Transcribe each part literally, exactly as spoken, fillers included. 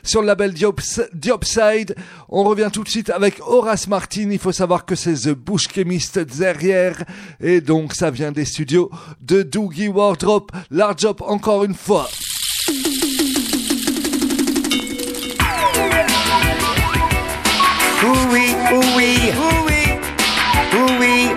sur le label Diopside. On revient tout de suite avec Horace Martin. Il faut savoir que c'est The Bush Chemist derrière. Et donc, ça vient des studios de Doogie Wardrop. Large Up encore une fois. Ooh-wee, ooh-wee, ooh-wee, ooh-wee,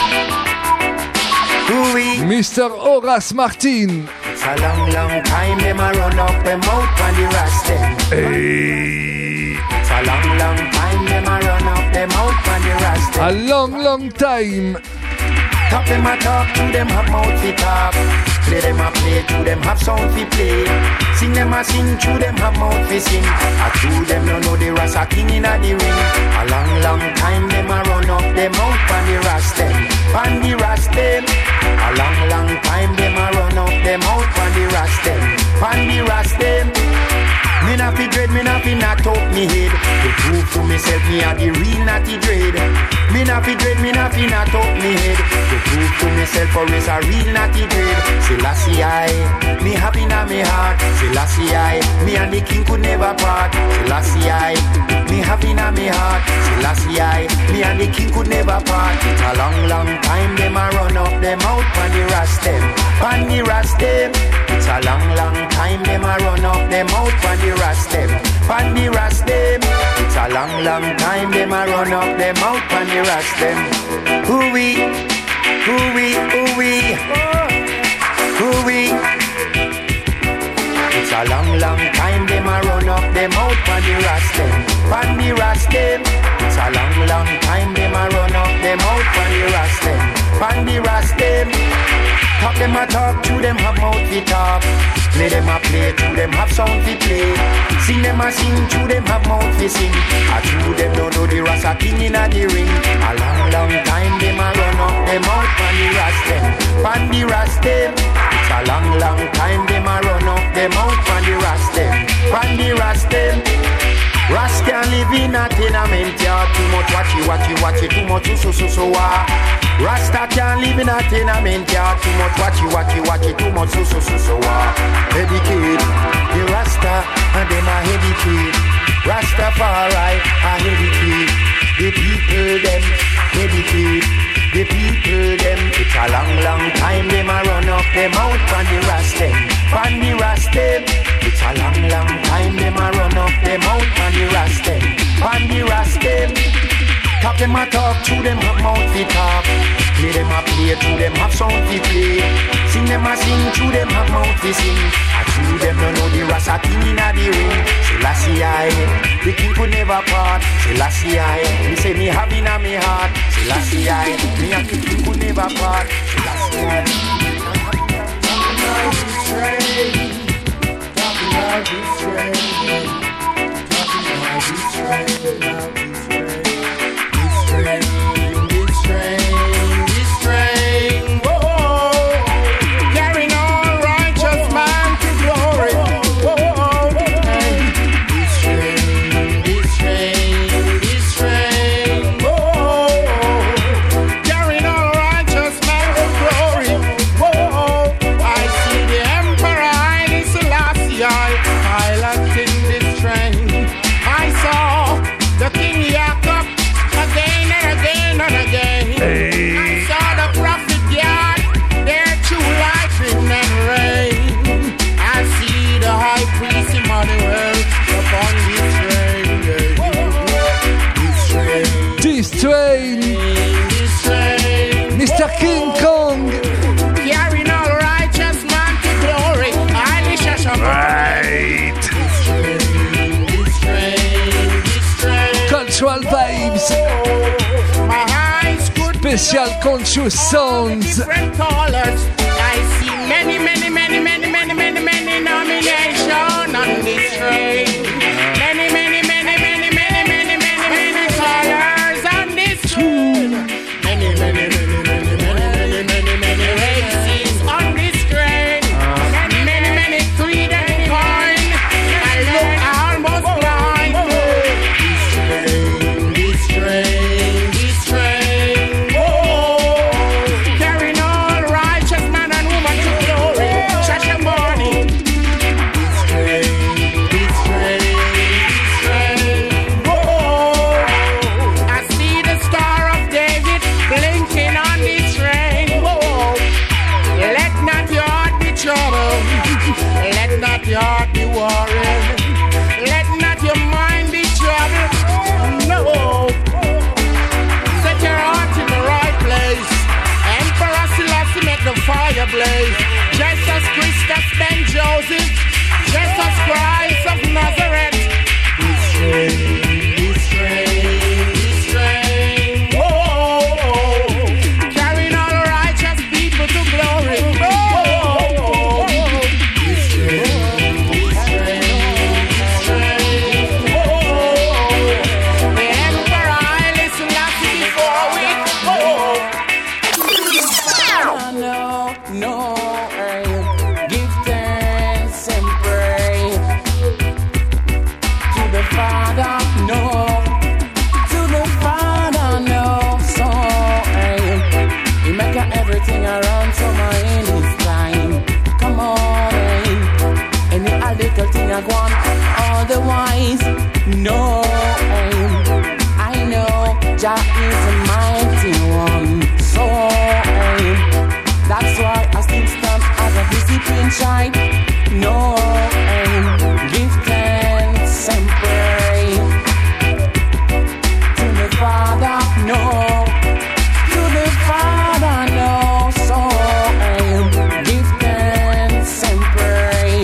ooh-wee. Mister Horace Martin. It's a long, long time them a run up them out on the rastin'. Hey. It's a long, long time them a run up them out on the rastin'. A long, long time. Talk them a talk, to them have mouth fi talk. Play them a play, to them have sound fi play. Sing them a sing, to them have mouth fi sing. A to them no know the Rasta king inna the ring. A long, long time them a run up them out pan the Rastem, pan the Rastem. A long, long time them a run up them out pan the Rastem, pan the Rastem. Me na fi dread, me na fi knock out me head. To prove to myself me a the real natty dread. Me na fi dread, me na fi knock out me head. To prove to myself for is a real natty dread. Selassie I, me happy na me heart. Selassie I, me and the king could never part. Selassie I, me happy na me heart. Selassie I, me and the king could never part. It's a long, long time them a run up them out pan the Rastem, pan the Rastem. It's a long, long time them a run up them out pan the Rastem, pan the Rastem. It's a long, long time them a run up them out pan the Rastem. Ooh-wee, ooh-wee, ooh-wee, ooh-wee. It's a long, long time them a run up them out pan the Rastem, pan the Rastem. It's a long, long time them a run up them out pan the Rastem, pan the Rastem. Talk them a talk, to them have mouth fi talk. Play them a play, to them have sound fi play. Sing them a sing, to them have mouth fi sing. A to them don't know the Rasta king inna the ring. A long, long time them a run up them out pan the Rastem, pan the Rastem. It's a long, long time them a run up them out pan the Rastem, pan the Rastem. Ras can't live in a tenement yard. Too much watchy, watchy, watchy, too much so, so, so, ah. Rasta can't live in a tenement yard. Too much watchy, watchy, watchy, too much so, so, so, so, ah. Educate the Rasta and them a educate. Rastafari a educate. The people them educate. The people them. It's a long, long time them a run up them out from the Rastem, from the Rastem. It's a long, long time them a run up them out from the Rastem, from the Rastem. Talk them a talk, to them have mouth fi talk. Play them a play, to them have sound fi play. Sing them a sing, to them have mouth fi sing. A to them no know the Rasta king inna the ring. Selassie I, the king could never part. Selassie I, me say me have inna me heart. Selassie I, me and the king could never part. Selassie I. Talking about this train, talking about this train, talking about this train. This train, this train, whoa, carrying on righteous man to glory, whoa, this train, this train, this train, whoa, carrying on righteous man to glory, whoa, I see the Emperor Haile Selassie piloting this train. I saw the King Jacob again and again and again. Hey. I saw the prophet God, their true lightning and rain. I see the high priest Emmanuel upon this train. This train. This train. Mister King Kong. Carrying all righteous man to glory. Haile Selassie. Right. This train. This train. This train. Cultural vibes. My eyes could Special conscious sounds. different colors. I see many, many, many, many, many, many, many nominations on this train. Many, many, many, many, many, many, many, many colors on this train. Many, many, many, many, many, many, many, many races on this train. And many, many creed and coin. I look, I almost blind. This train, this train, this train. Oh, carrying all righteous man and woman to glory. Church and morning. Joseph, Jesus Christ of Nazareth. Be strength, be strength, be strength. Oh, oh, oh. Carrying all righteous people to glory. Oh, oh, oh. Be strength, be strength, be strength. Oh, oh, oh. The Emperor Haile Selassie before we. Oh, oh. No, no. Give thanks and pray to the Father, no, to the Father, no. So hey, He make everything around so my in His time. Come on, hey. Any a little thing I want, otherwise, no. Hey. I know Jah is a mighty one. So hey, that's why I still stand as a disciplined child. No, and give thanks and pray to the Father. No, to the Father. No, so and give thanks and pray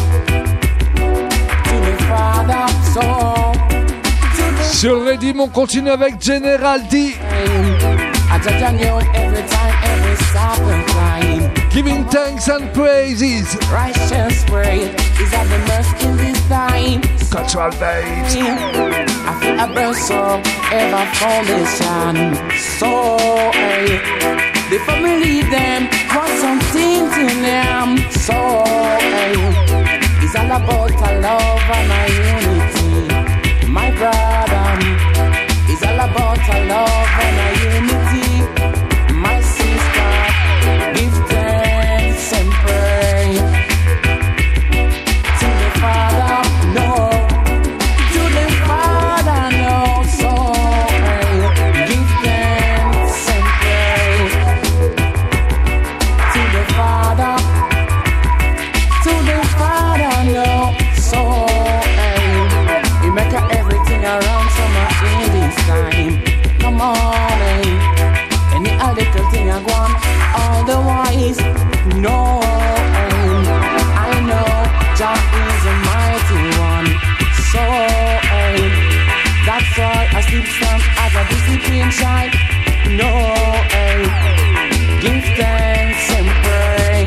to the Father. So to the Sur le Redim, on continue avec General D. I just knew every time, every stop and crying. Giving thanks and praises. Righteous praise is at the mercy in this time. Cultural dates. I feel a burn so ever foundation. So hey, before me leave them, want something to them. So hey, it's all about a love and a unity. My brother, it's all about a love and a unity. My sister, give thanks and pray to the Father, no, to the Father, no. So hey, give thanks and pray to the Father, to the Father, no. So hey, He make everything around so much in this time. Come on, hey. Any a little thing I want, otherwise, no. And I know Jah is a mighty one. So, and that's why I still stand as a disciplined child. No, and give thanks and pray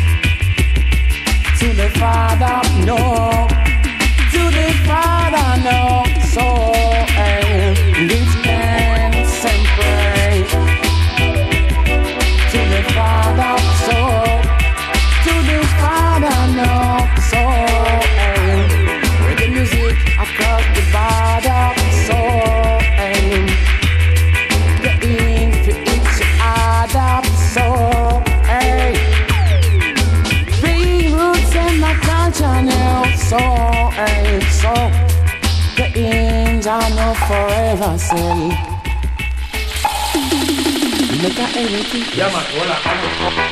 to the Father, no, to the Father, no. So, and give thanks and pray to the Father, so to the Father, no. So and reggae music across the border, so and the in for each other, so hey, bring roots in my culture now, so and so the in I know forever say. Make everything. Yeah, man. Hola.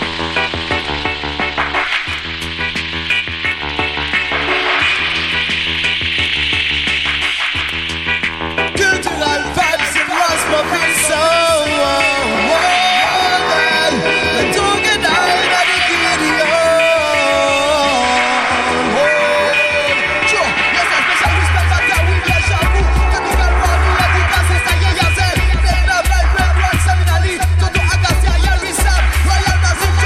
Royal Massive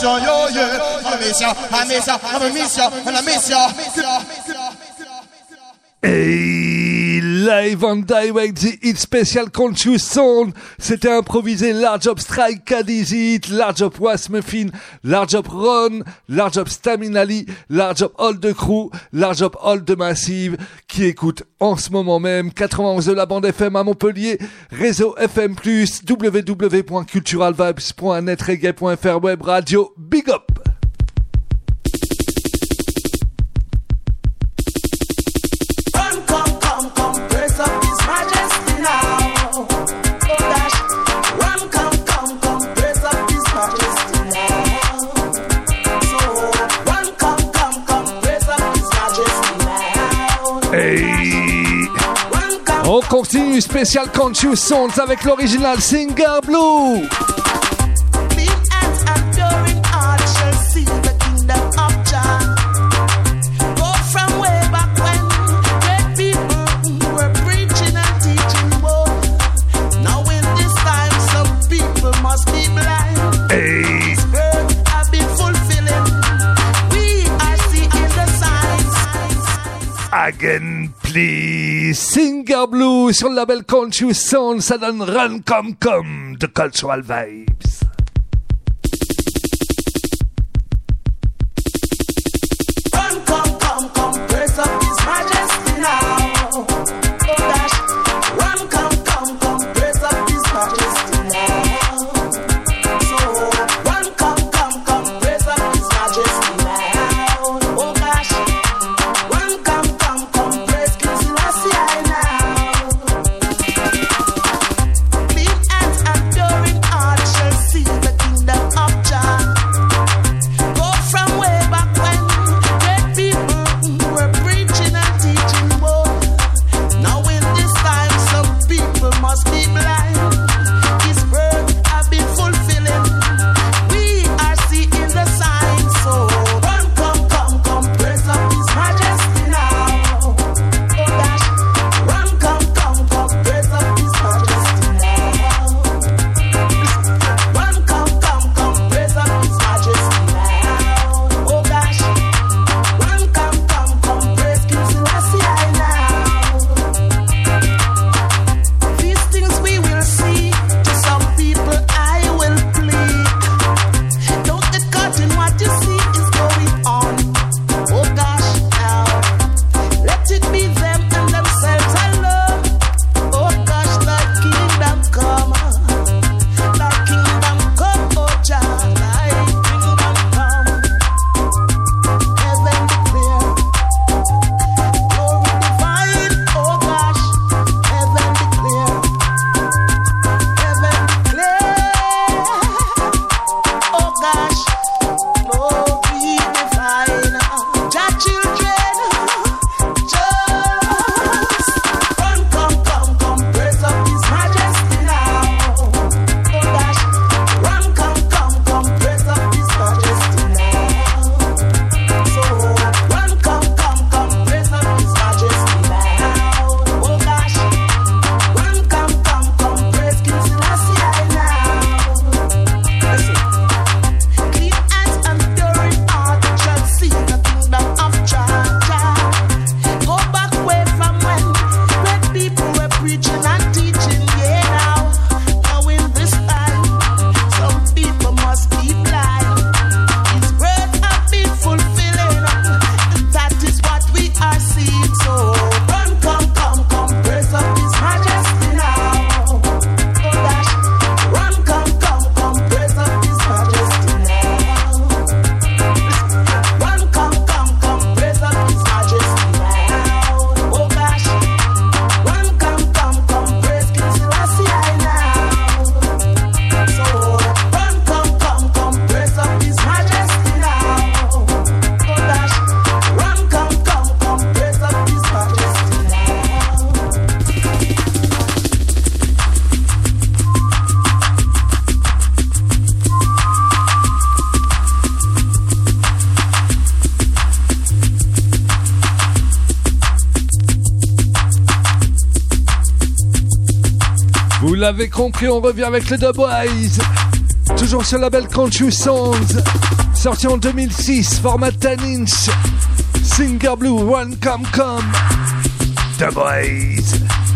miss you, yo, yeah. I miss you, I miss you, I miss you, and I miss you. Et live on direct, the hit special Conscious Sound. C'était improvisé. Large Up Strike, Cadiz Hit, Large Up Was Muffin, Large Up Ron, Large Up Staminali, Large Up All the Crew, Large Up All the Massive, qui écoute en ce moment même quatre-vingt-onze de la bande F M à Montpellier, réseau F M plus, w w w point cultural vibes point net, reggae point f r, web radio, big up. On continue spécial Conscious Sounds avec l'original Singer Blue. Again, please. Singer Blue sur le label Conscious Sound, ça donne Run Come Come de Cultural Vibes. Run, come, come, come, praise up His Majesty now. Oh gosh, run, come, come, come, praise up His Majesty now. So, run, come, come, come, praise up His Majesty now. Oh gosh, run, come, come, come, praise King Selassie now. Clean hands and pure in heart shall see the kingdom of Jah. Go from way back when great people were preaching and teaching more. Now in this time some people must be blind. His word have been fulfilling. We are seeing the signs. So run, come, come, come, praise up His Majesty now. Oh gosh, run, come, come, come, praise up His Majesty now. Run, come, come, come, praise up His Majesty now. Oh gosh, run, come, come, come, praise King Selassie now. These things we will see. To some people I will plead. Don't get caught in what you see is going on. Oh gosh, now let it be them and themselves alone. Oh gosh, thy kingdom come, thy kingdom come, oh Jah, thy kingdom come. Heaven declare, glory divine, oh gosh, heaven declare, heaven declare, oh gosh, glory divine. Jah children, just run, come, come, come, praise up His Majesty now. Oh gosh, run, come, come, come, praise up His Majesty now. So run, come, come, come, praise up His Majesty now. Oh gosh, run, come, come, come, praise King Selassie now. Listen. Clean hands and pure in heart shall see the kingdom of Jah. Go back way from when great people were preaching and teaching. Yeah, now, now in this time, some people must be blind. His words have been fulfilling, and that is what we are seeing. So run, come, come, come, praise up His Majesty now. Oh gosh, run, come, come, come, praise up His Majesty now. Run, come, come, come, praise up His Majesty now. Oh gosh, run, come, come, come, praise King Selassie now. So run, come, come, come, praise up His Majesty now. Oh gosh, run, come, come, come, praise up His Majesty now. Vous l'avez compris, on revient avec le Dubwise. Toujours sur le label Conscious Sounds, sorti en deux mille six, format dix inch. Singer Blue, One Come Come, The Boys.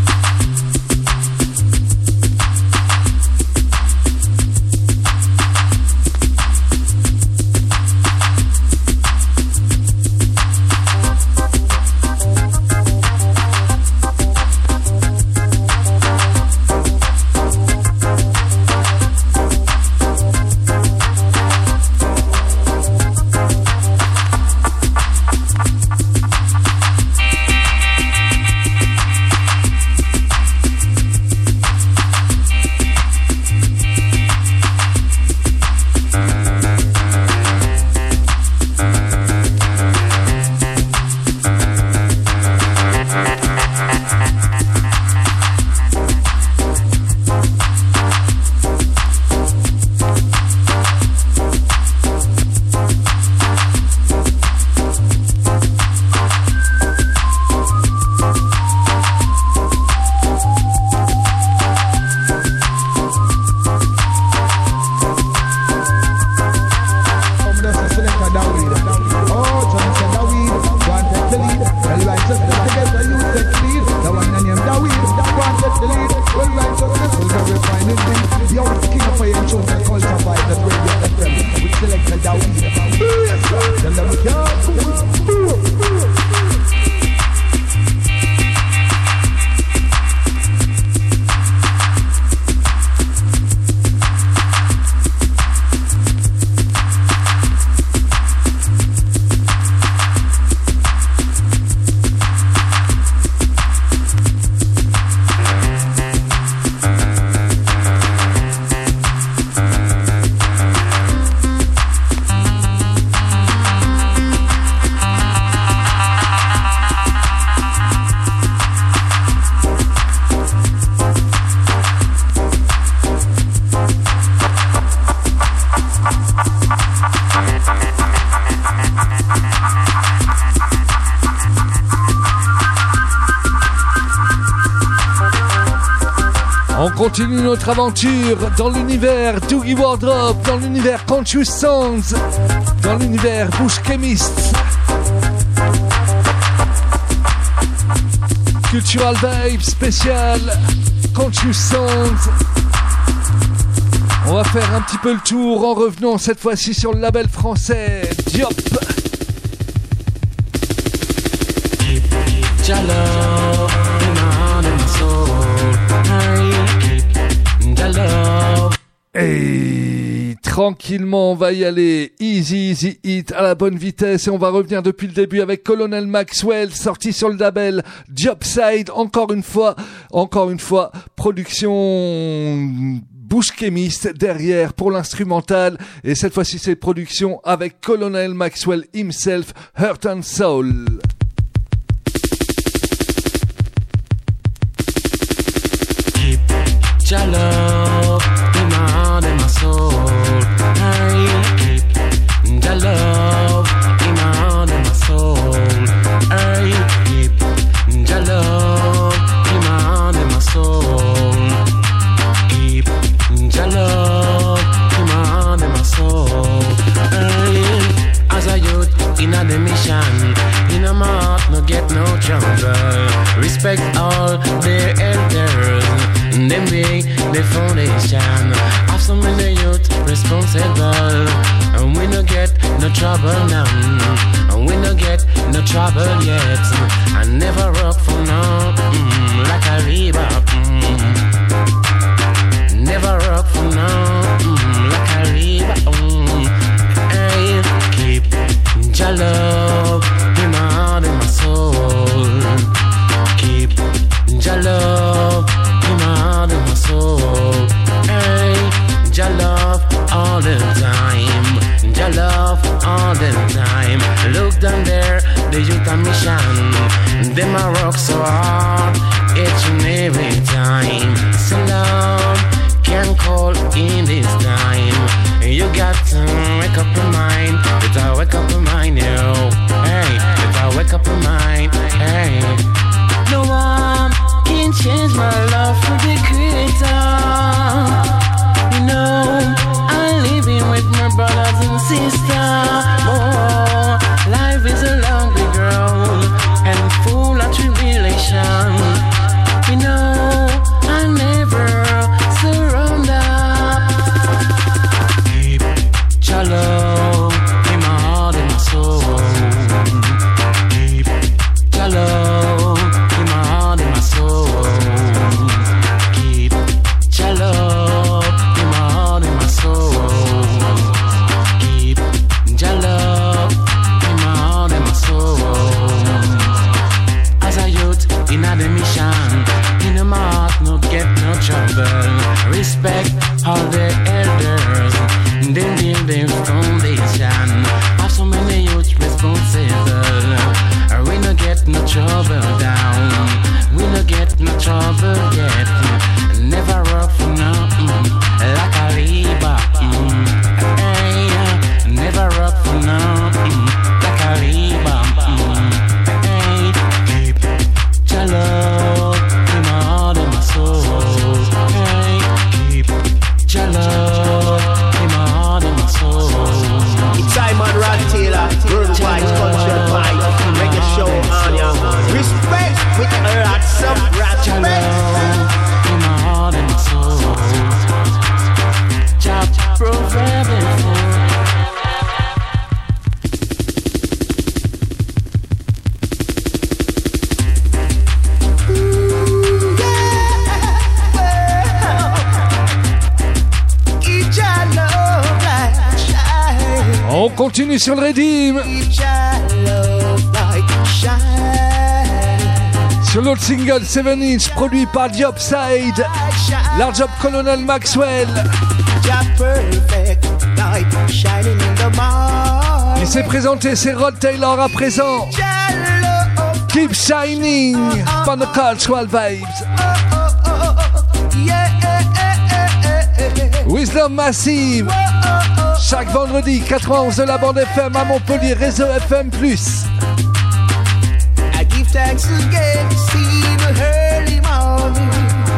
On continue notre aventure dans l'univers Doogie Wardrobe, dans l'univers Conscious Sounds, dans l'univers Bush Chemist. Cultural Vibe spécial Conscious Sounds. On va faire un petit peu le tour en revenant cette fois-ci sur le label français Diop. Et tranquillement, on va y aller. Easy, easy hit à la bonne vitesse. Et on va revenir depuis le début avec Colonel Maxwell, sorti sur le label Jobside. Encore une fois, encore une fois, production Bush Chemist derrière pour l'instrumental. Et cette fois-ci, c'est production avec Colonel Maxwell himself, Heart and Soul. Your love in my heart and my soul. I keep your love in my heart and my soul. I keep your love in my heart and my soul. Keep your love in my heart and my soul. I, as a youth in a mission, in my heart no get no trouble. Respect all their elders. Them be the foundation of so many youth responsible. And we no get no trouble now, and we no get no trouble yet. I never up for now, mm, like a river. Mm. Never up for now, mm, like a river. Mm. I keep your love in my heart and my soul. Keep your love in my heart and my soul. Hey, your love all the time. Your love all the time. Look down there, the youth on mission. Them a rock so hard each and every time. So love can call in this time. You got to wake up your mind. You gotta wake up your mind, yo. Hey, you gotta wake up your mind. Hey, no one can change my love for the Creator. You know, I continue sur le Redeem. Sur l'autre single seven inch produit par The Upside, Large Up Colonel Maxwell. Il s'est présenté, c'est Rod Taylor à présent. Keep Shining, par the Cultural Vibes. Wisdom Massive, chaque vendredi, quatre-vingt-onze de la bande F M à Montpellier, réseau F M plus. I give thanks again to see the early morning.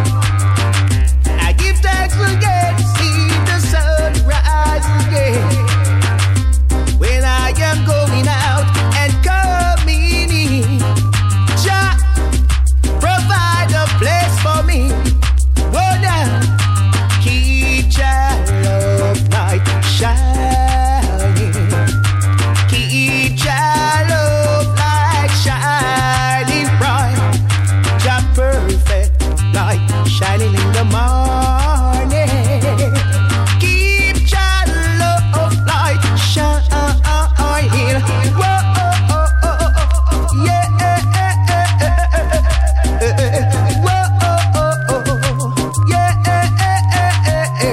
I give thanks again to see the sun rise again. When I am going out and coming in, Jah provide a place for me. Go down, keep Jah love light shining. Keep Jah love light shining bright. Jah perfect light shining in the morning. Keep Jah love light shining. Whoa, yeah. Whoa, yeah.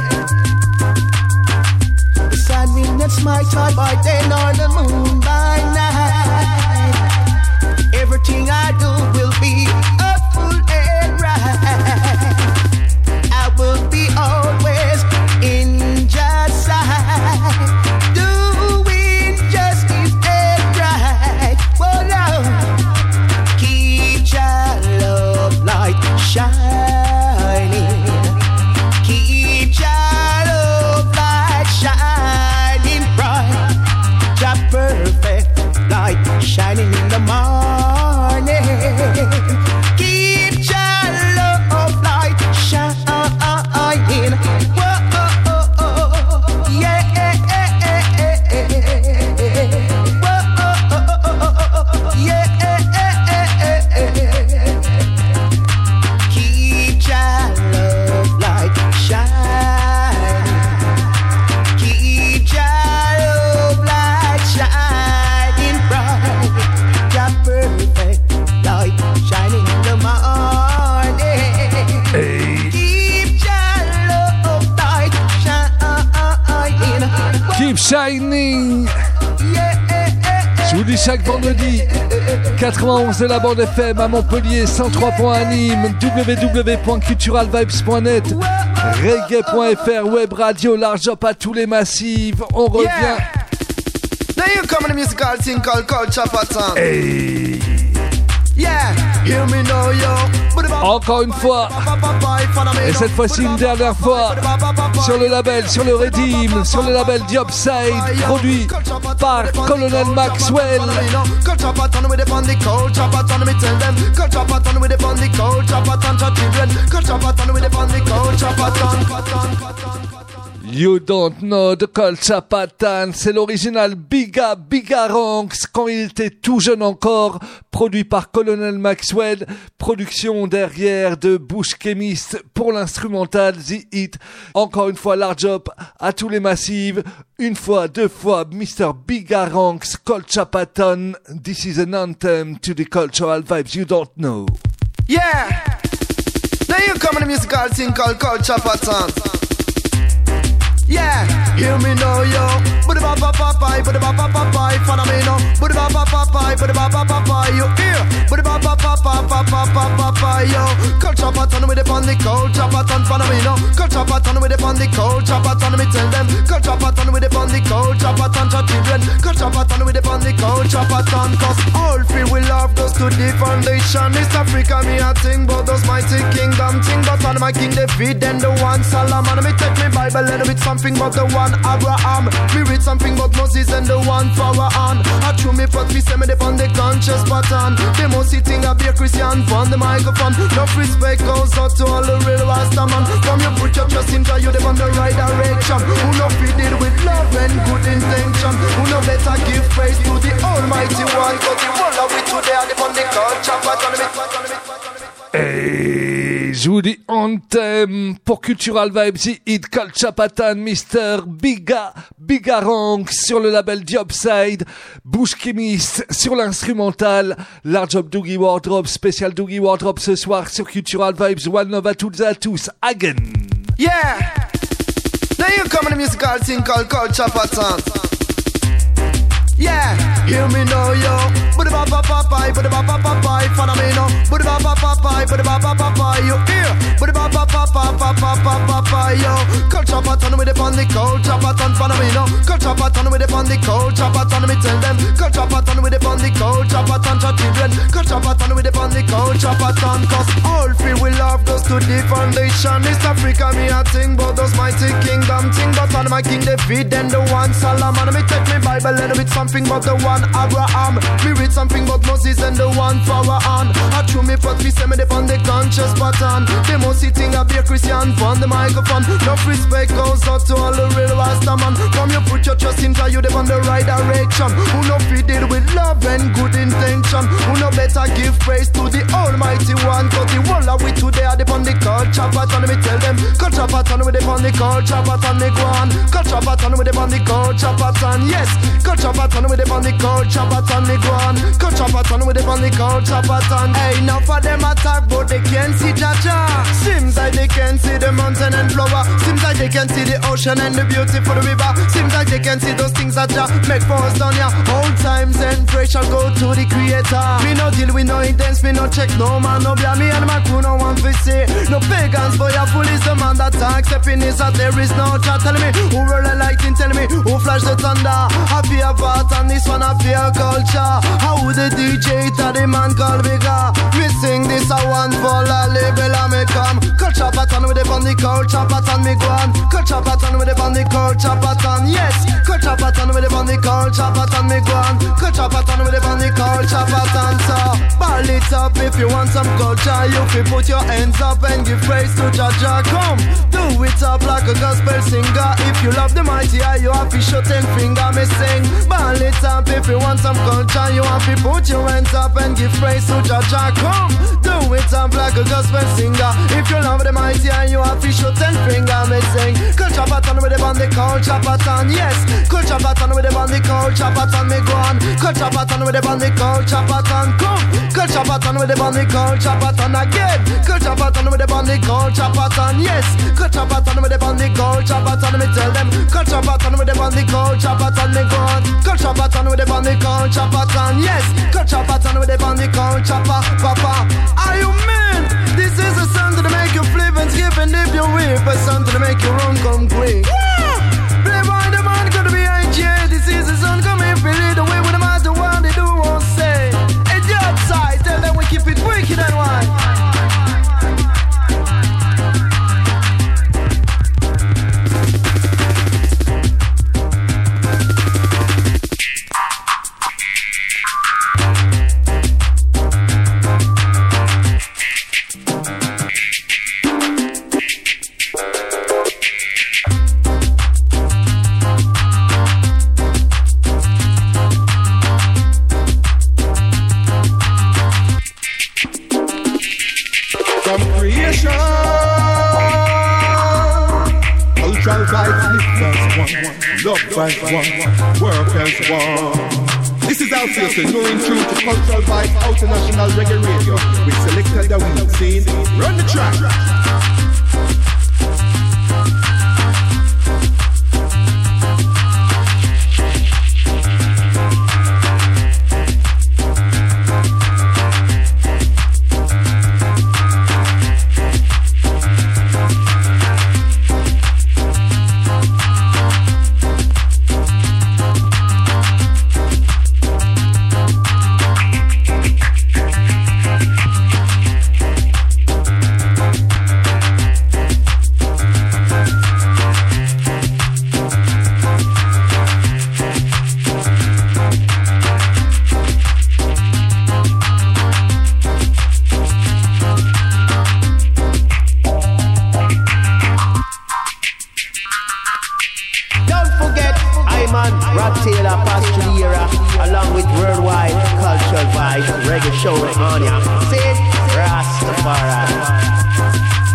The sun will not smite us by day nor the moon by night. Everything I do will be full and right. I will be always in Just sight, doing justice and right. Whoa, now keep Jah love light shining. Keep Jah love light shining bright. Jah perfect light shining in the morning. Keep Jah love light shining. Whoa, yeah. Whoa, yeah. Keep Jah love light shining. Keep Jah love light shining bright. Jah perfect light shining in the morning. Keep Jah love light shining. Keep Shining. Je vous dis chaque vendredi, quatre-vingt-onze de la bande F M à Montpellier, cent trois point un Nîmes, w w w point cultural vibes point net, reggae point f r, web radio, large up à tous les massifs. On revient. Now you come in the musical thing called Culture Pattern. Hey. Yeah, hear me now, yo. Encore une fois, et cette fois-ci une dernière fois, sur le label, sur le Redeem, sur le label The Upside, produit par Colonel Maxwell. Culture pattern with the on the culture pattern, me tell them. Culture pattern with the on the culture pattern, to children. Culture pattern with the on the culture pattern. You don't know the culture pattern, c'est l'original Biga Biga Ranks quand il était tout jeune encore, produit par Colonel Maxwell, production derrière de Bush Chemist pour l'instrumental The Hit. Encore une fois large up à tous les massifs, une fois, deux fois, mister Biga Ranks, culture pattern, this is an anthem to the cultural vibes you don't know. Yeah, now you come in the musical thing called Culture Pattern. Yeah, hear me now, yo. Buddy ba ba ba ba, buddy ba ba ba ba, follow me now. Buddy ba ba ba ba, buddy ba ba ba ba, you hear? Buddy ba ba ba ba ba ba ba ba ba, yo. Culture pattern with the on the culture pattern, follow me now. Culture pattern with the on the culture pattern, me tell them. Culture pattern with the on the culture pattern, to children. Culture pattern with the on the culture pattern, 'cause all free will love goes to the foundation. East Africa, me a thing, but those mighty kingdom thing, but on my king David and the one Solomon. Me take me Bible, let me some something but the one Abraham. Me read something but Moses and the one Pharaoh. I true me put me say me dip on the conscious pattern. The most thing I be a Christian from the microphone. Enough respect goes out to all the real Rastaman. From you put your trust into you, they on the right direction. Who no feed it with love and good intention. Who no better give praise to the Almighty One. Cause the world of we today are on the culture pattern. Et je Je vous dis Anthem pour Cultural Vibes, The Hit Culture Patan, mister Biga, Bigarang sur le label Diopside, Bush Chemist sur l'instrumental, Large Up Doogie Wardrobe, spécial Doogie Wardrobe ce soir sur Cultural Vibes, One Love à toutes et à tous, again. Yeah! Now you come in the musical thing called Culture Patan. Yeah, hear me now, yo. Buddy ba ba ba ba, buddy ba ba ba ba, follow me now. Buddy ba ba ba ba, buddy ba ba ba ba, you hear? Buddy ba ba ba ba ba ba ba ba ba, yo. Culture Patan with the on the culture Patan, follow me now. Culture Patan with the on the culture Patan, me tell them. Culture Patan with the on the culture Patan, to children. Culture Patan with the on the culture Patan, 'cause all free we love goes to the foundation. East Africa, me a thing, but those mighty kingdom thing, but on my king David and the one Solomon. Me take me Bible and with some something but the one Abraham. Me read something but Moses and the one Pharaoh. I true me put me say me dip on the conscious pattern. The most sitting up be a Christian from the microphone. Enough respect goes out to all the real Rastaman. Come you put your trust into you dip on the right direction. Who no feed it with love and good intention. Who no better give praise to the Almighty One. Cause the world are we today are dip on the culture pattern. Me tell them culture pattern we dip on the culture pattern. Me go on culture pattern we dip on the culture pattern. Yes, culture pattern with them on the culture pattern, me go on. Culture pattern with them on the culture pattern. Hey, enough of them attack, but they can't see Jaja. Seems like they can see the mountain and flower. Seems like they can see the ocean and the beautiful river. Seems like they can see those things that Jah make for us down here. Old times and praise shall go to the Creator. Me no deal with no intense, me no check no man, no blame. Me and my crew no one to say. No pagans, boy, a fool is the man that talks. Except is that there is no Jah. Tell me who roll the lightning, tell me who flash the thunder. Happy about and this one a pure culture. How the D J to the man called Bigger. Me sing this a one for a label and me come. Culture pattern with the on the culture pattern me go on. Culture pattern with the on the culture pattern. Yes, culture pattern with the on the culture pattern me go on. Culture pattern with the on the culture pattern. So ball it up if you want some culture. You can put your hands up and give praise to Jaja. Come, do it up like a gospel singer. If you love the mighty, you have to shut and finger me sing. Ball it up if you want some culture. You have to put your hands up and give praise to Jaja. Come, do it up like a gospel singer. If you love the mighty, you have to shut and finger me sing. Culture pattern with the on the culture pattern. Yes, culture pattern with the on the culture pattern me go on. Culture pattern with the on the culture pattern. Come, culture pattern with the on the culture pattern again. Culture pattern with the on the culture pattern. Yes, culture pattern with the on the culture pattern. Me tell them culture pattern with the on the culture pattern me go on. Culture pattern with the on the culture pattern. Yes, culture pattern with the on the culture pa papa. Are you mean? This is a song to make you flip and skip and dip your whip. A song to make you run come quick. Play by the man could be I G A. This is a song coming if you lead the way with the matter what they do won't say. It's the outside, tell them we keep it wicked and wide. Love as one, work as one. This is Alcius, you're in tune to Cultural Vibes International Reggae Radio with Selector David Scene. Run the track. Reggae show on ya. See? Rastafari.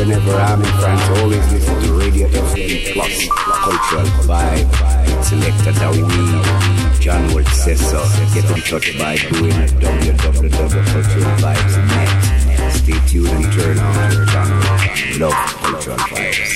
whenever I'm in France, always listen to Radio F M Plus, Cultural Vibe, Selector Dawi, John Wood says so. Get in touch by doing w w w dot cultural vibes dot net. Stay tuned and turn on to John Wood. Love Cultural Vibes.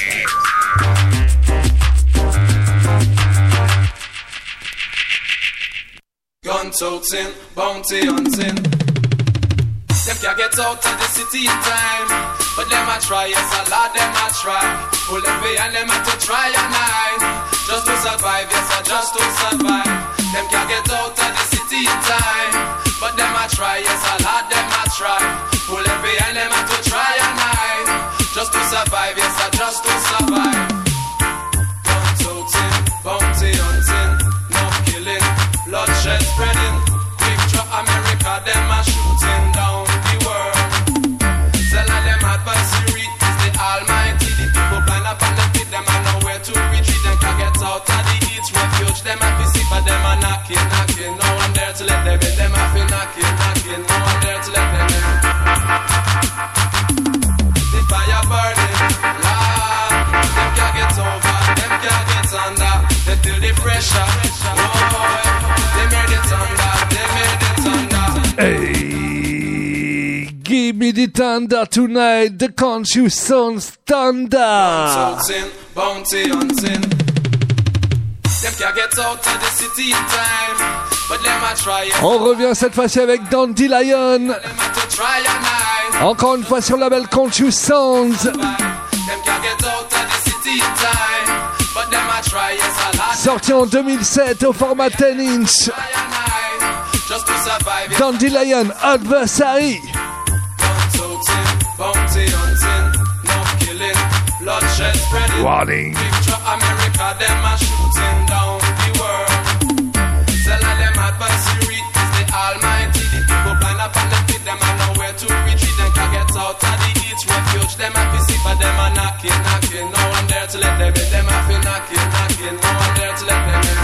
Gun toting, bounty hunting. Them can't get out of the city in time, but them a try, yes a lot them a try. Pull them way and them a to try and hide, just to survive, yes a just to survive. Them can't get out of the city in time, but them a try, yes a lot them a try. Pull them way and them a to try and hide, just to survive, yes a just to survive. Gun toting, bounty hunting, no killing, bloodshed spreading. Quick drop America, them a shooting down the world. Tell all them advisory is the Almighty. The people blind up and them feet, them a nowhere to retreat. Them can't get out of the heat refuge. Them a busy but them a knocking, knocking. No one there to let them in. Them a feel knocking, knocking. No one there to let them in. The fire burning, Lord. Them can't get over, them can't get under. They feel the pressure, oh. They made it under, they made it under. Hey, give me the thunder tonight, the conscious sons thunder. Bounty, bounty hunting. Them can't get out of the city in time, but them a try. On revient cette fois-ci avec Dandy Lion. Them a to try and hide. Encore une fois sur le label Conscious Sounds. Them can't get out of the city in time, but them a try. Yes, a lot. Sorti en deux mille sept au format dix inch. Just to survive. Dandy Lion, Adversary. Bounty hunting, no killing, bloodshed spreading. Warning. Picture America, them a shooting down the world. Tell all them advisory is the Almighty. The people blind up and them feet, them a nowhere to retreat. Them can't get out of the heat refuge. Them a busy but them a knocking, knocking. No one there to let them in. Them a feel knocking, knocking. No one there to let them in.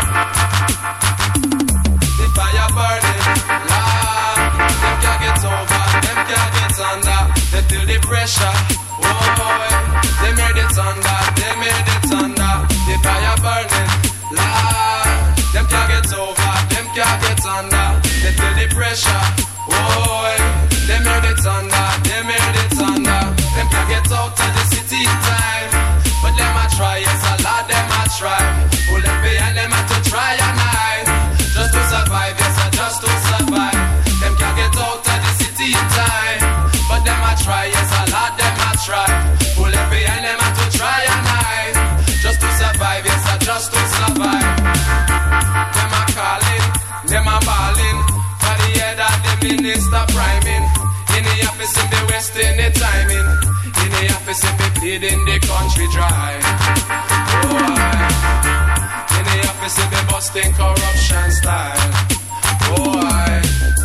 The fire burning, Lord. Them can't get over, them can't get under. They feel the pressure, oh boy. They made it under, they made it under. The fire burning, Lord. Them can't get over, them can't get under. They feel the pressure, oh boy. They made it under, they made it under. Them can't get out of the city in time, but them a try, yes a lot them a try. Pull them pay and them a to try and hide, just to survive, yes a just to survive. Them can't get out of the city in time, but them a try, yes a lot them a try. Pull them pay and them a to try and hide, just to survive, yes a just to survive. Them a calling, them a balling, for the head of the minister priming. In the office in the west in the timing, in the office if they bleeding the country dry. Oh, I. In the office if they busting corruption style. Oh, I.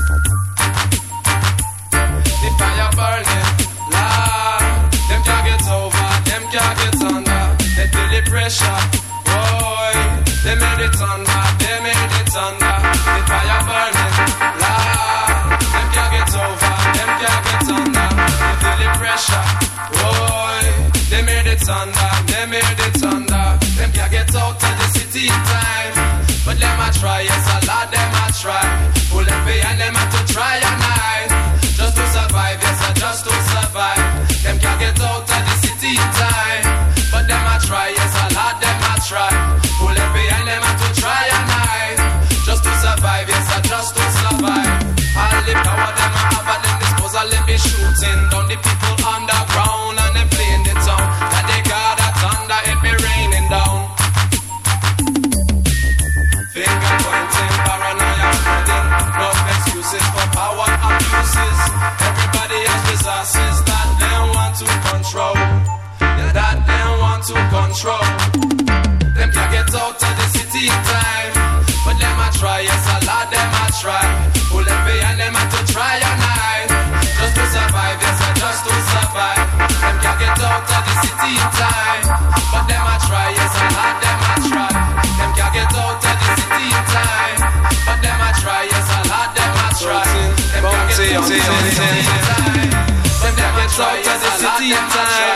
The fire burning, Lord. Them can't get over, them can't get under. They feel the pressure, boy. They made it under, they made it under. The fire burning, Lord. Them can't get over, them can't get under. They feel the pressure, boy. They made it under, they made it under. Them can't get out of the city in time, but them a try, yes a lot them a try. Pull them pay and them a to try and hide, just to survive, yes a just to survive. Them can't get out of the city in time, but them a try, yes a lot them a try. Pull them pay and them a to try and hide, just to survive, yes a just to survive. All the power them a have at them disposal, them be shooting down the people underground and them playing the town. That they got a thunder, it be raining down. Finger pointing, paranoia spreading, no excuses for power abuses. Everybody has resources that they want to control, that they want to control. Them can't get out of the city in time, but them a try, yes a lot them a try. Pull them pay and them a to try and hide, just to survive, yes a just to survive. Them can't get out of the city in time, but them a try, yes a lot them a try. Them can't get out of the city in time, but them a try, yes a lot them a try. Them can't get out of the city in time, but them a try, yes a lot them a try.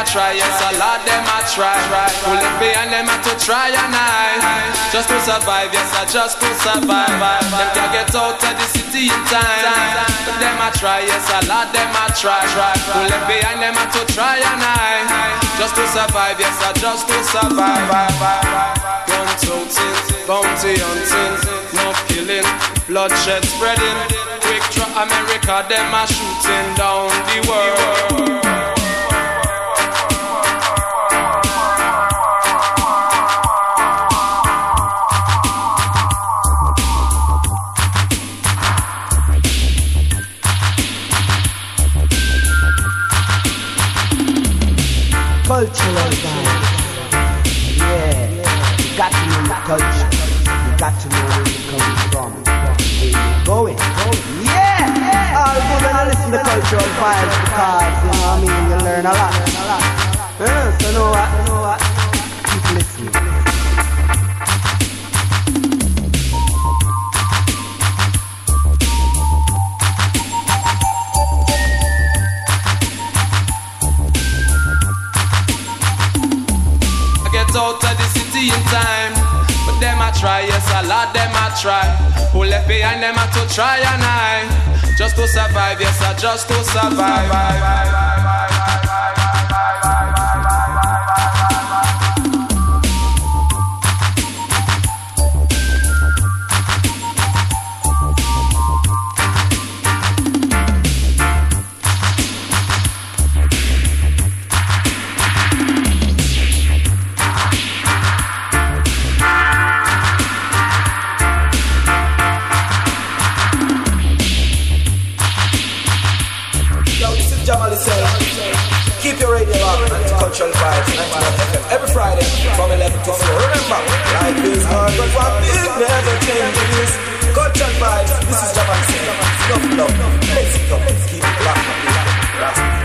a try, yes, a lot them a try. Pull it behind them a to try and I just to survive, yes, I just to survive. Them can't get out of the city in time. Them a try, yes, a lot them a try. Pull it behind them a to try and I just to survive, yes, I just to survive. Gun toting, bounty hunting, no killing, bloodshed spreading. Quick draw America, them a shooting down the world. Cultural vibe. Yeah, you got to know the culture. You got to know where you're coming from. Where you're going. Yeah! All good when I listen to cultural vibes because, you know what I mean, you learn a lot. Uh, so know what? You know what? Keep listening. Out of the city in time, but them a try, yes, a lot them a try. Who left behind them a to try and I just to survive, yes, I just to survive. Cultural vibes, ninety-one F M, every Friday from eleven to four. Remember, life is hard, but one thing never changes. Cultural vibes, this is Japan saying, enough love, let's go, keep it locked.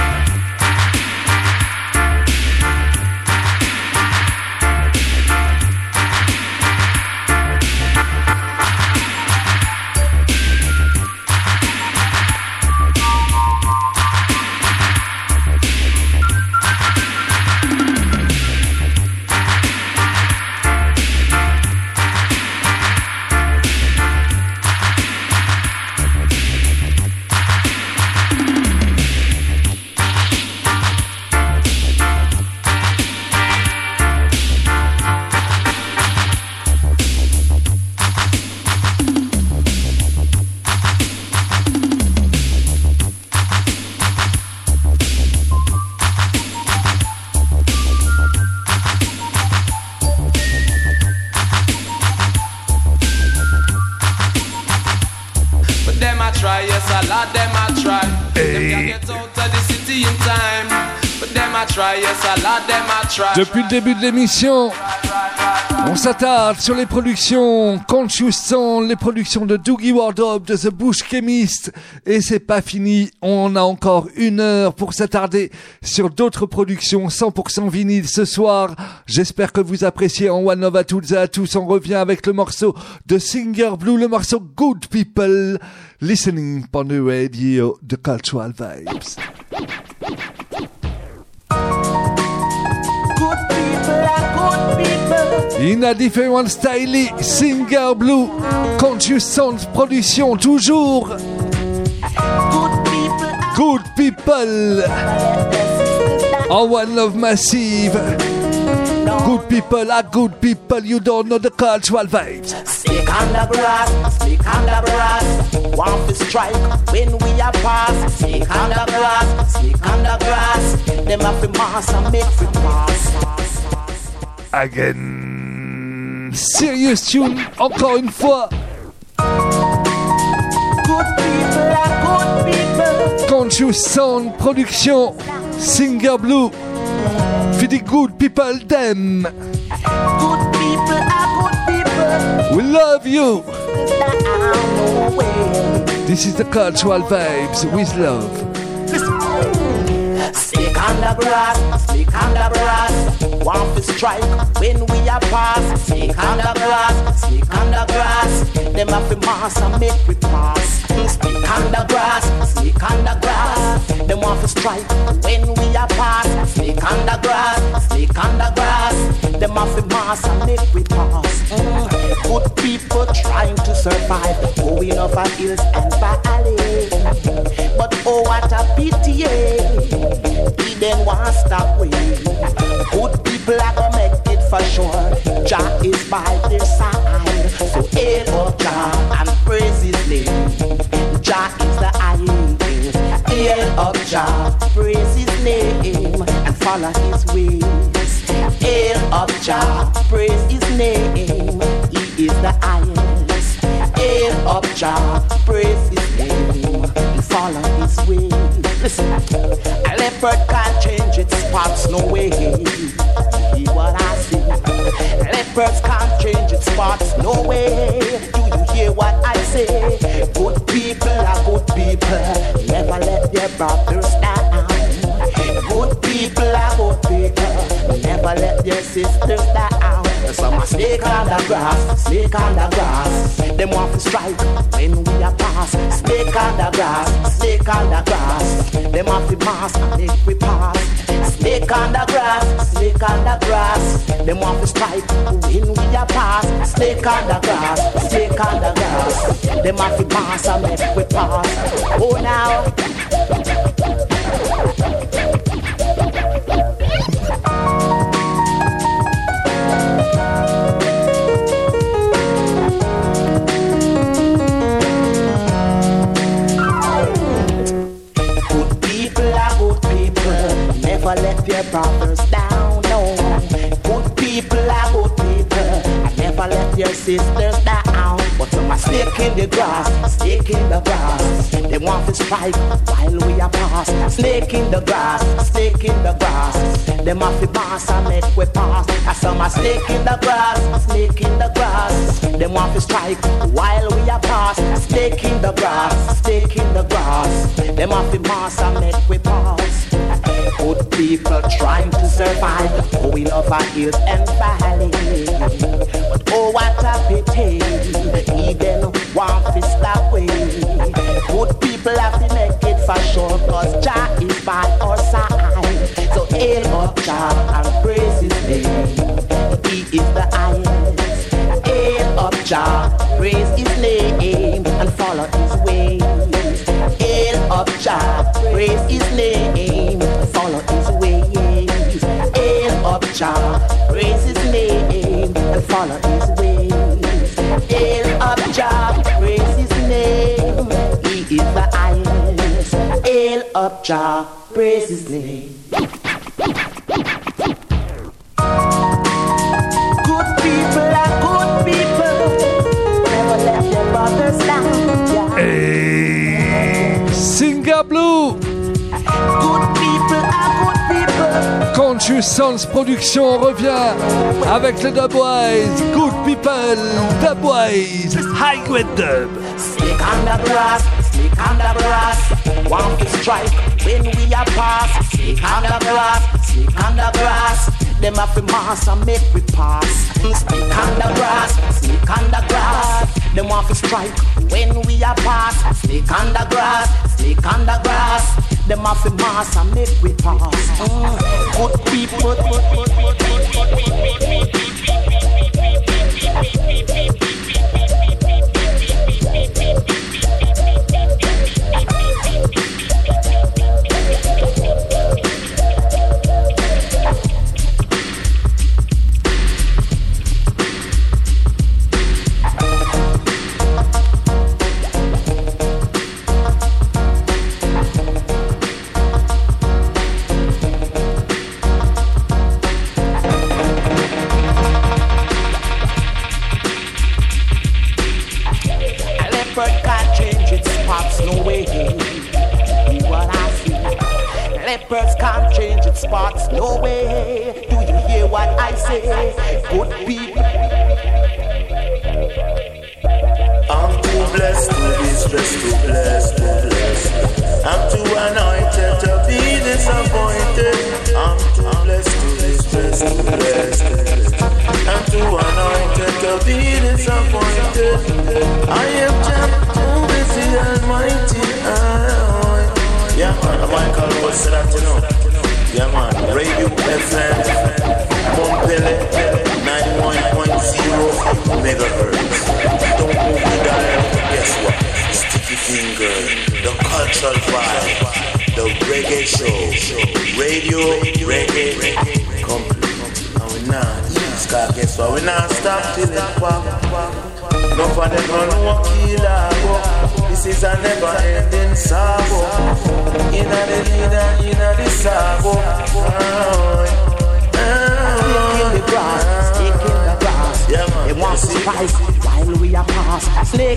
Depuis le début de l'émission, on s'attarde sur les productions Conscious Sound, les productions de Doogie Wardrobe, de The Bush Chemist, et c'est pas fini, on a encore une heure pour s'attarder sur d'autres productions cent pour cent vinyle ce soir. J'espère que vous appréciez. En One Love à toutes et à tous, on revient avec le morceau de Singer Blue, le morceau Good People, listening on the radio, the Cultural Vibes. In a different style, Singer Blue, Conscious Sound production toujours. Good people, good people. En One Love Massive. Good people are good people, you don't know the cultural vibes. Stick on the grass, stick on the grass. Want to strike when we are pass. Stick on the grass, stick on the grass. Them have to mass and make we pass. Again, serious tune, encore une fois. Good people are good people. Conscious Sound production, Singer Blue. For the good people, them. Good people are good people. We love you. This is the cultural vibes with love. Stick on the grass, stick on the grass. Want to strike when we are pass. Stick on the grass, stick snake on the grass. Them have to mass and make we pass. Snake on the grass, snake on the grass. Them want to strike when we are pass. Snake on the grass, snake on the grass. Them have to mass and make we pass. Mm. Good people trying to survive, going over hills and valleys. But oh, what a pity, he then won't stop we. Good people are gonna make it for sure. Jah is by their side, so hail up Jah and praise His name. Jah is the highest. Hail up Jah, praise His name and follow His ways. Hail up Jah, praise His name. He is the highest. Hail up Jah, praise His name and follow His ways. Listen, a leopard can't change its spots, no way. Hear what I say? Leopards can't change its spots, no way. Do you hear what I say? Good people are good people, never let their brothers down. Good people are good people, never let their sisters down. Some are snake on the grass, snake on the grass. Them want to strike when we are pass. Snake on the grass, snake on the grass. Them want to mass and make we pass. Snake on the grass, snake on the grass. Them want to strike when we are pass. Snake on the grass, snake on the grass. Them want to mass and make we pass. Oh now. Never let your brothers down, no. Good people are good people. I never let your sisters down. But some are snake in the grass, snake in the grass. They want to strike while we are pass. Snake in the grass, snake in the grass. They want to pass and make we pass. And some are snake in the grass, snake in the grass. They want to strike while we are pass. Snake in the grass, snake in the grass. They want to pass and make we pass. Good people trying to survive, going over hills and valleys. But oh, what a pity, even one fist stop way. Good people have to make it for sure, cause Jah is by our side. So hail up Jah and praise His name. He is the highest. Hail up Jah, praise His name and follow His ways. Hail up Jah, praise His name, follow His ways. Hail up Jah, praise His name and follow His ways. Hail up Jah, praise His name. He is the highest. Hail up Jah, praise His name. Good people are good people. Never let their brothers down. Yeah. Hey, Singa Blue. Good people are good people. Conscious Sounds Production revient avec le Dubwise. Good people, Dubwise, high grade dub. Snake on the grass, snake on the grass. Want to strike when we are pass. Snake on the grass, snake on the grass. Them have to mass and make we pass. Snake on the grass, snake on the grass. Them want to strike when we are pass. Snake on the grass, snake on the grass. Them have to mass and make we pass. Mm. Good people. Leopards can't change its spots, no way. Do you hear what I say? Good people. I'm too blessed to be stressed, too blessed, too blessed. I'm too anointed to be disappointed. I'm too blessed to be stressed, too blessed. I'm too anointed to be disappointed. appointed. I am just who is the Almighty. Oh, yeah, man, Michael was said that, you know. Yeah, man, Radio F M, Montpellier, ninety-one point zero megahertz. Don't move the dial. Guess what? Sticky finger, the cultural vibe, the reggae show, radio, reggae, reggae, complete. And we not ease, cause guess what? We not stop till it pop. No for them run walk kill. This is a never ending sago. Inna the leader, inna the sago. In the grass, stick in the grass. Yeah, man. They want to spice while we are past. Slick.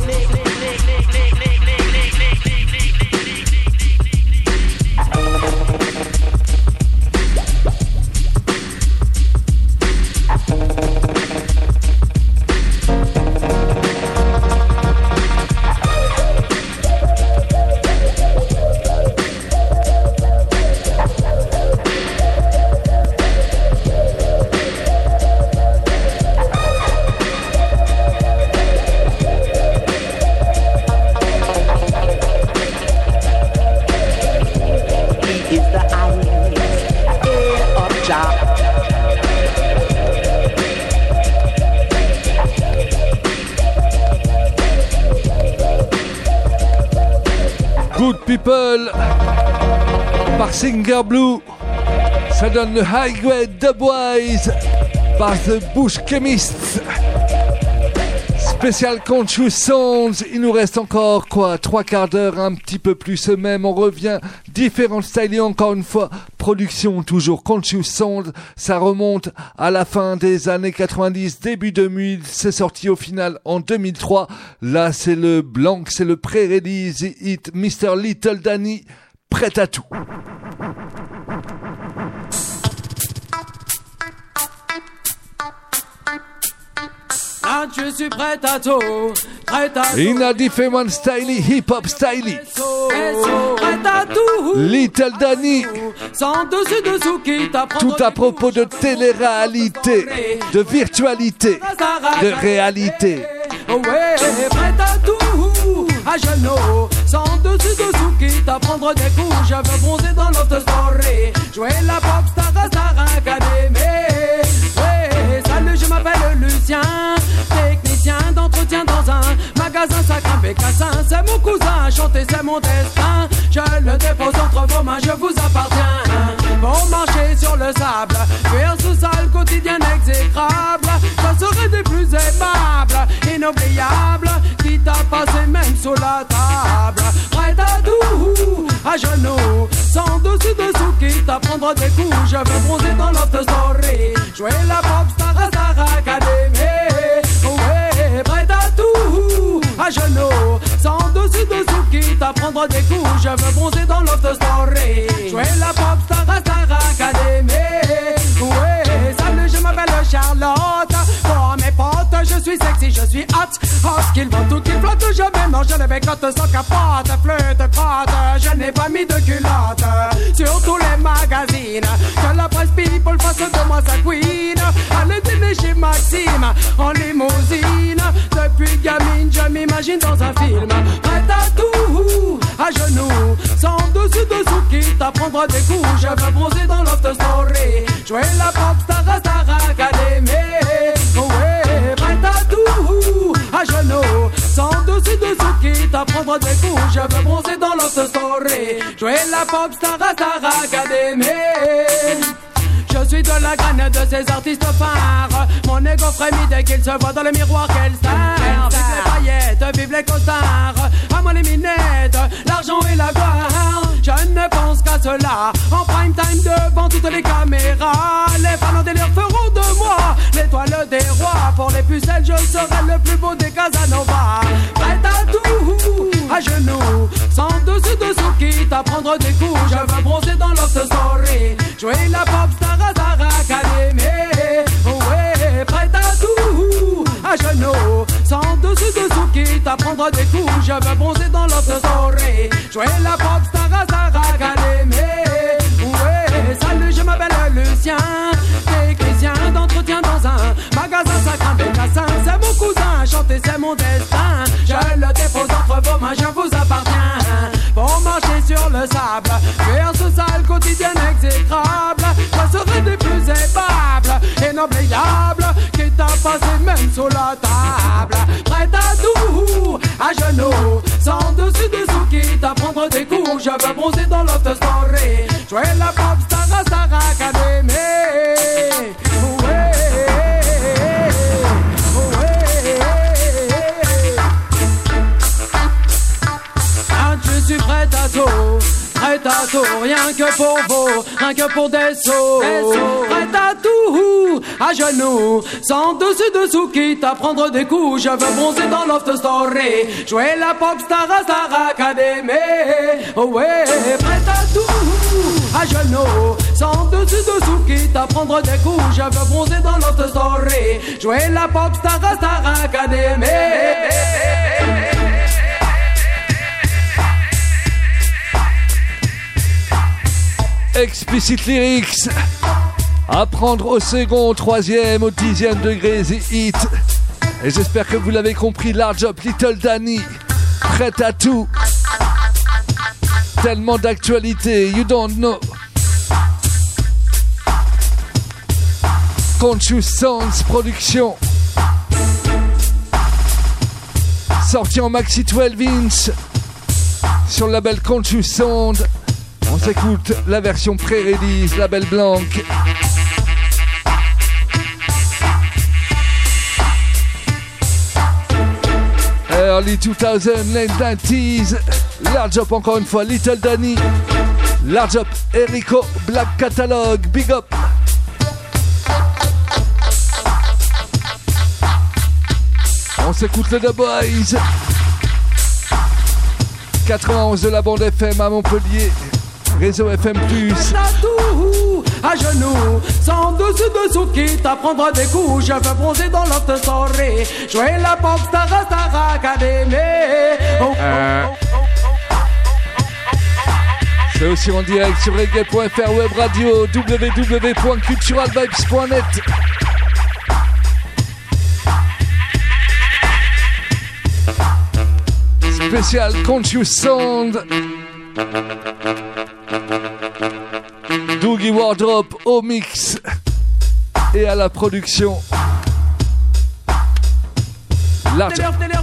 Good People par Singer Blue, ça donne le High Grade Dubwise par The Bush Chemists. Spécial Conscious Sounds, il nous reste encore quoi, trois quarts d'heure, un petit peu plus même, on revient, différents styles encore une fois, production toujours Conscious Sounds, ça remonte à la fin des années quatre-vingt-dix, début deux mille, c'est sorti au final en deux mille trois, là c'est le blanc, c'est le pré-release hit mister Little Danny, prêt à tout. Là, je suis prêt à tout, prêt à tout. In a different style, hip-hop style. Prêt à tout. Little Danny. Sans dessus dessous qui t'apprend. Tout à propos de télé-réalité, de virtualité, de réalité. Ouais, prêt à tout, à genoux, sans dessus dessous, quitte à prendre des coups. Je veux bronzer dans l'autre story, jouer la pop star à Star Academy. Ouais, salut, je m'appelle Lucien, technicien d'entretien dans un magasin sacrin Bécassin. C'est mon cousin, chanter c'est mon destin. Je le dépose entre vos mains, je vous appartiens. Pour marcher sur le sable, faire ce sale quotidien exécrable. Je serai des plus aimables, inoubliables, quitte à passer même sous la table. Prêt à tout, à genoux, sans dessus dessous, quitte à prendre des coups. Je veux bronzer dans l'autre story, jouer la pop star à Star Academy. Ouais, prêt à tout, à genoux, sans dessus dessous, quitte à prendre des coups. Je veux bronzer dans l'autre story, jouer la pop star à Star Academy. Ouais, salut, je m'appelle Charlotte. Pour mes potes, je suis sexy, je suis hot. Oh, ce qu'ils vont tout, qu'ils flottent, je mélange les bécottes sans capote. Flûte, crotte, je n'ai pas mis de culotte. Sur tous les magazines, que la presse people fasse de moi sa queen. Allez dîner chez Maxime, en limousine. Depuis gamine, je m'imagine dans un film. Prête à tout, à genoux, sans dessus dessous, quitte à prendre des coups. Je veux bronzer dans l'autre story, jouer la pop star à Star Academy. Ouais, prête à tout, à genoux, sans dessus dessous, quitte à prendre des coups. Je veux bronzer dans l'autre story, jouer la pop star à Star Academy. Je suis de la graine de ces artistes phares. Mon ego frémit dès qu'il se voit dans le miroir. Quelle star! Vive les paillettes, vive les costards. À moi les minettes, l'argent et la gloire. Je ne pense qu'à cela. En prime time devant toutes les caméras. Les fans en délire feront de moi l'étoile des rois. Pour les pucelles, je serai le plus beau des Casanova. Prêt à tout, à genoux, sans dessus dessous, quitte à prendre des coups. Je veux bronzer dans l'autre story, jouer la pop star à Star Academy. Ouais, prêt à tout, à genoux, sans dessus dessous, quitte à prendre des coups. Je veux bronzer dans l'autre story, jouer la pop star à Star Academy. Ouais, salut, je m'appelle Lucien, technicien d'entretien dans un magasin sacrin Bécassin. C'est mon cousin, chanter c'est mon mon destin. Je le dépose entre vos mains, je vous appartiens. Pour marcher sur le sable, faire ce sale quotidien exécrable, je serai des plus aimables, inoubliables, quitte à passer même sous la table. Prête à tout, à genoux, sans dessus dessous, quitte à prendre des coups. Je veux bronzer dans l'autre story, jouer la pop star à Star Academy. Ouais. Je suis prête à tout, prête à tout, rien que pour vous, rien que pour des sauts. Prête à tout, à genoux, sans dessus dessous, quitte à prendre des coups. Je veux bronzer dans Loft Story, jouer la pop star à Star Academy. Oh ouais, prête à tout, à genoux, sans dessus dessous, quitte à prendre des coups. Je veux bronzer dans Loft Story, jouer la pop star à Star Academy. Explicit Lyrics, à prendre au second, au troisième, au dixième degré, The Hit. Et j'espère que vous l'avez compris, Large Up, Little Danny, prête à tout. Tellement d'actualité, you don't know. Conscious Sounds Production. Sorti en maxi douze inch sur le label Conscious Sound. On s'écoute la version pré-release, label blanc. Early two thousand, late nineties. Large Up encore une fois, Little Danny. Large Up, Erico, Black Catalog, Big Up. On s'écoute le The Boys. quatre-vingt-onze de la bande F M à Montpellier. Réseau F M plus. À tout, à genoux, sans dessus dessous, quitte à prendre des coups. Je veux bronzer dans l'autre story, jouer la pop star à Star Academy. Oh, euh. oh, oh, oh, C'est aussi en direct sur reggae point f r, web radio, w w w point cultural vibes point net. Spécial Conscious Sound. Doogie Wardrop au mix et à la production. Large.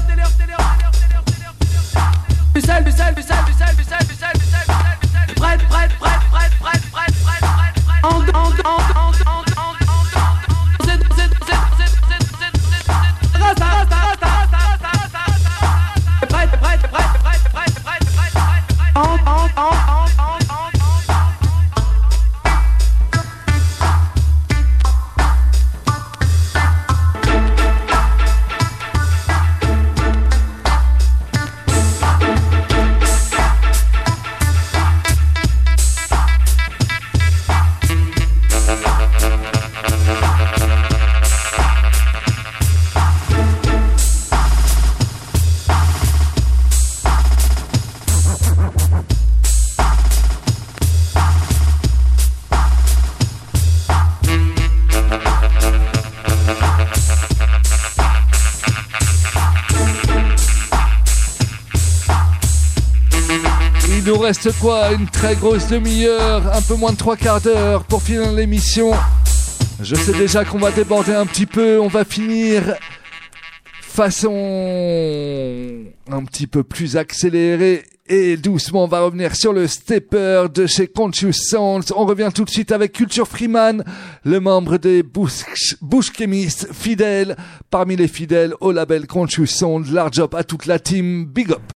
Prête, prête, prête, prête, prête, prête, prête, en, en, en, en, en, Il nous reste quoi? Une très grosse demi-heure, un peu moins de trois quarts d'heure pour finir l'émission. Je sais déjà qu'on va déborder un petit peu, on va finir façon un petit peu plus accélérée et doucement on va revenir sur le stepper de chez Conscious Sounds. On revient tout de suite avec Culture Freeman, le membre des Bush, Bush Chemist, fidèle parmi les fidèles au label Conscious Sounds. Large up à toute la team, big up.